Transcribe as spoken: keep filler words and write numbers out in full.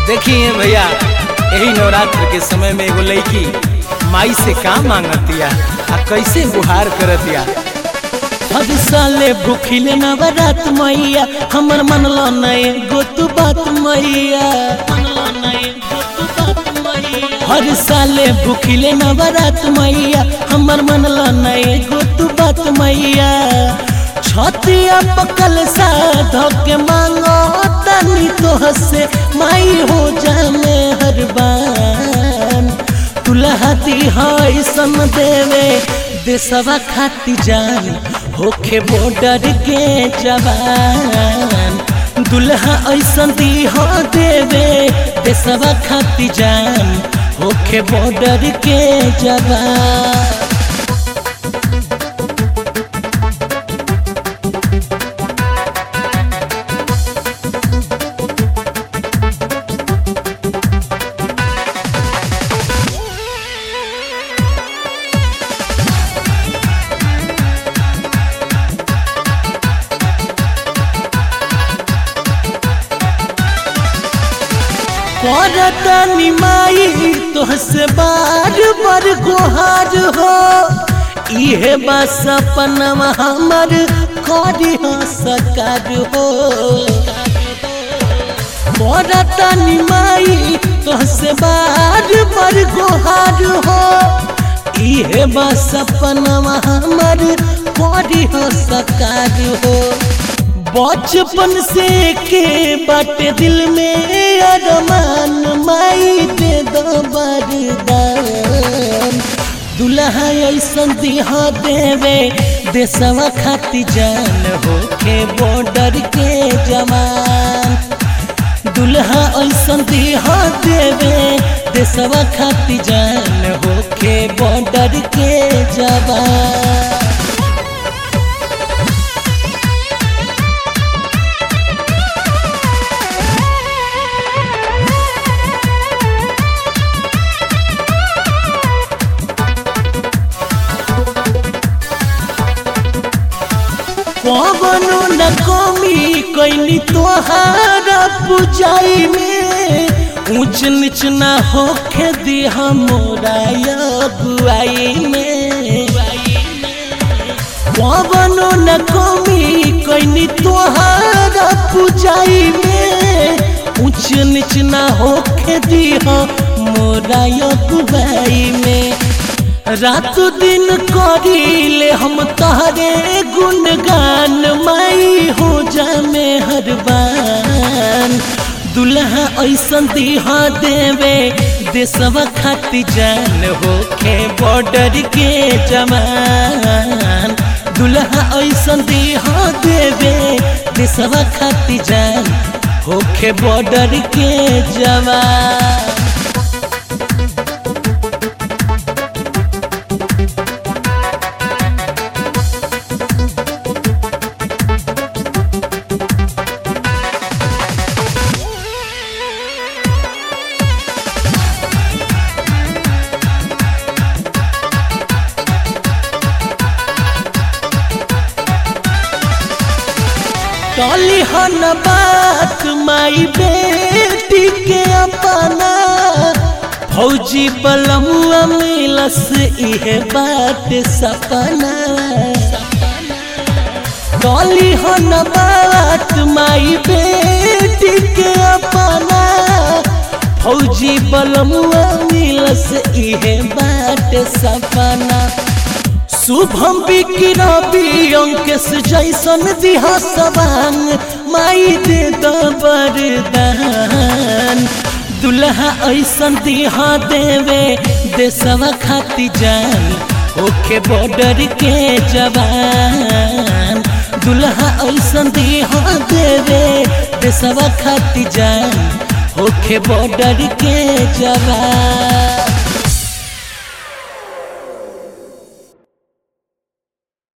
देखिए भैया, यही नवरात्र के समय में एगो लड़की माई से का मांगतिया आ कैसे गुहार करतिया। हर साले भूखिले नवरात मैया, हमर मन लो नए गो तू बात मैया। हर साले भूखिले नवरात मैया, हमर मन लो नए गो तू बात मैया। छतिया पकल सा धोके मांगो तनी तो हसे माई हो जामे हर बान। तुलहा दी है सन देवे देशवा खाती जान, होखे बॉर्डर के जवान। दुल्हा ऐसन दी हो देवे देशवा खाती जान, होखे बॉर्डर के जवान। करतनी माई तोहसे बार बार गुहार हो, इहे बस सपनवा हमर करी हो सकार हो। करतनी माई तोहसे बार बार गुहार हो, इहे बस सपनवा हमर करी हो सकार हो। बचपन से के बाटे दिल में अरमान, माई दे दो वरदान। दुल्हा ऐसन दिहा देवे देशवा खाती जान, होके बॉर्डर के जवान। दुल्हा ऐसन दिहा देवे देशवा खाती जान, होके बॉर्डर के जवान। कवनो न कमी कैनी तोहारा पूजाई में, ऊंच नीच न होखे दिहा मोरा अगुआई में। कवनो न कमी कैनी तोहारा पूजाई में, ऊंच नीच न होखे दिहा मोरा अगुआई में। रात दिन करीले हम तहरे गुणगान, माई हो जामे हर बान। दुल्हा ऐसन दिहा देवे देशवा खाती जान, होखे बॉर्डर के जवान। दुल्हा ऐसन दिहा देवे देशवा खाती जान, होखे बॉर्डर के जवान। टली हन बात माई बेटी के अपना, फौजी बलमुआ मिलस इहे बात सपना। टली हन बात माई बेटी के अपना, फौजी बलमुआ मिलस इहे बात सपना। शुभम बिकी रवि अंकेश जैसन दिहा सवान, माई दे दो वरदान। दुल्हा ऐसन दिहा देवे देशवा खाती जान, होके बॉर्डर के जवान। दुल्हा ऐसन दिहा देवे देशवा खाती जान, होके बॉर्डर के जवान।